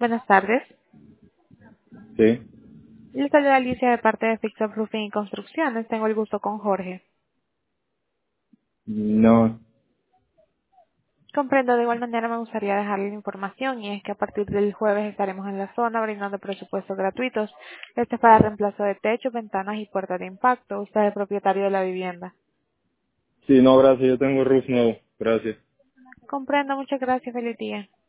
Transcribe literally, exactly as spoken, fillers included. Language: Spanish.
Buenas tardes. Sí. Le saluda Alicia de parte de Fix Up Roofing y Construcciones. Tengo el gusto con Jorge. No. Comprendo, de igual manera me gustaría dejarle la información y es que a partir del jueves estaremos en la zona brindando presupuestos gratuitos. Este es para reemplazo de techos, ventanas y puertas de impacto. Usted es el propietario de la vivienda. Sí, no, gracias. Yo tengo roof nuevo. Gracias. Comprendo, muchas gracias, feliz día.